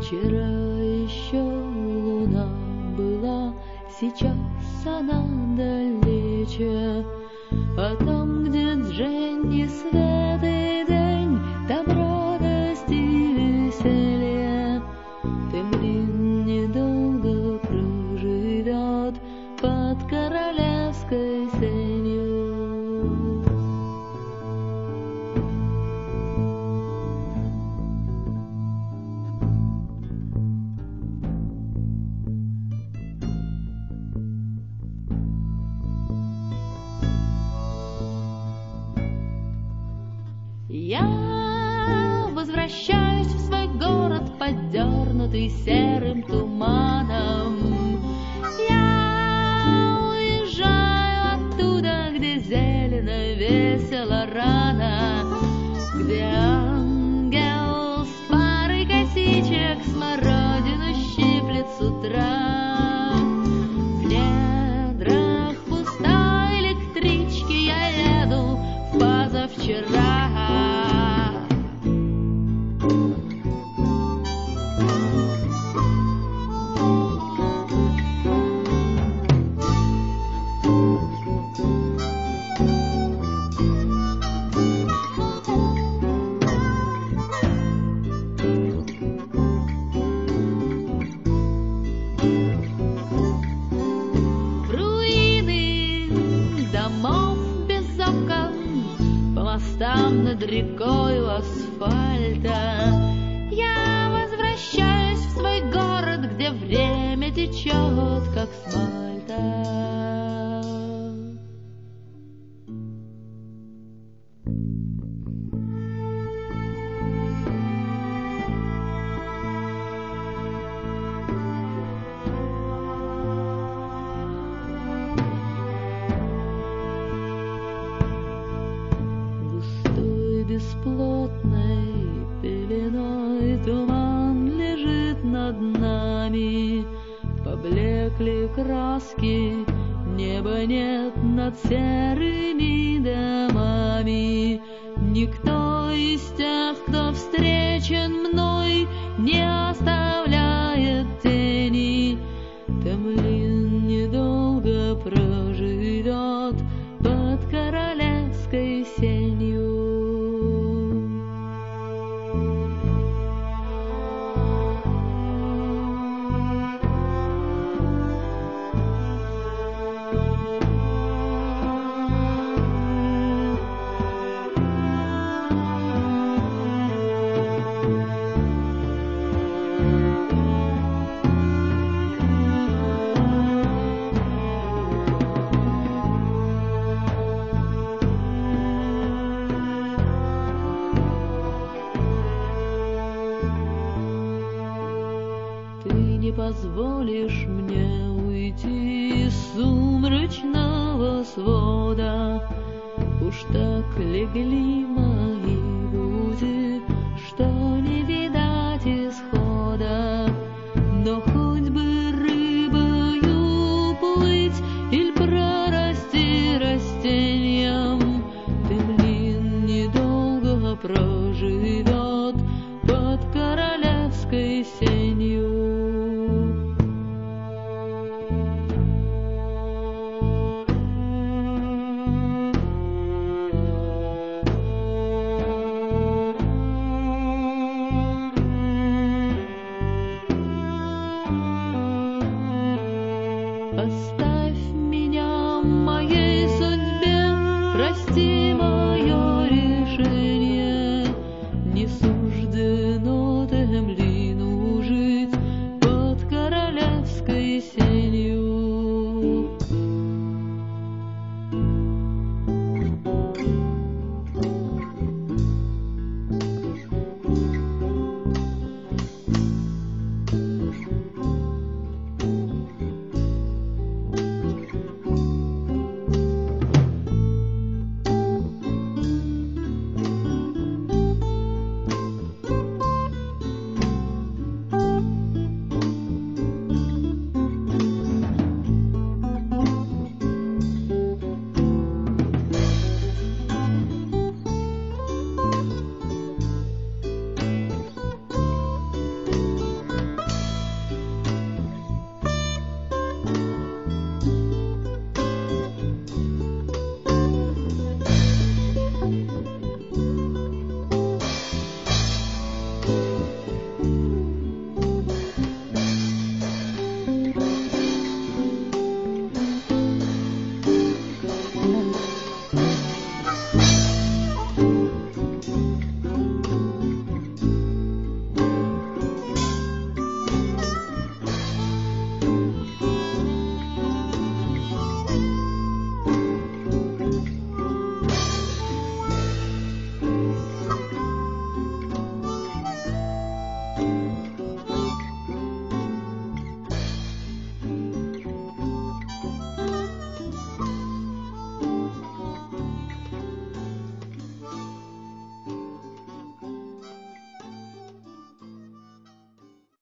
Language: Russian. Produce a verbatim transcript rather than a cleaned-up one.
Вчера еще луна была, сейчас она далече, а там, где Дженни светлый день, там радость и веселье. Темлин недолго проживет под королевской сенью. Я возвращаюсь в свой город, подернутый серым туманом. Я уезжаю оттуда, где зелено, весело, рано, где ангел с парой косичек смородину щиплет с утра. В недрах пустой электрички я еду в позавчера. Там над рекою асфальта я возвращаюсь в свой город, где время течет, как с Мальта. Бесплотной пеленой туман лежит над нами, поблекли краски, неба нет над серыми домами. Никто из тех, кто встречен мной, не оставляет тени. Темлин недолго проживет под королевской сенью. Не позволишь мне уйти из сумрачного свода. Уж так легли мои груди, что не видать исхода. Но хоть бы рыбою плыть или прорасти растением, Темлин недолго проживет под королевской сенью.